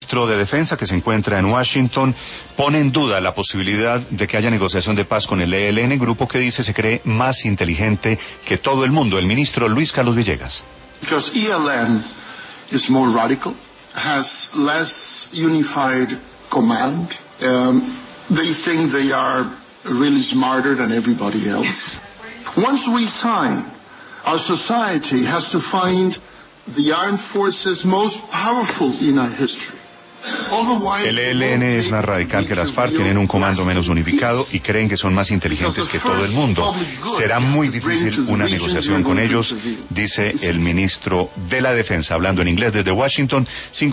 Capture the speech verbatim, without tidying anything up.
ministro de Defensa, que se encuentra en Washington, pone en duda la posibilidad de que haya negociación de paz con el E L N, grupo que dice se cree más inteligente que todo el mundo. El ministro Luis Carlos Villegas. Because E L N is more radical, has less unified command. Um, they think they are really smarter than everybody else. Once we sign, our society has to find the armed forces most powerful in our history. El E L N es más radical que las FARC, tienen un comando menos unificado y creen que son más inteligentes que todo el mundo. Será muy difícil una negociación con ellos, dice el ministro de la Defensa, hablando en inglés desde Washington.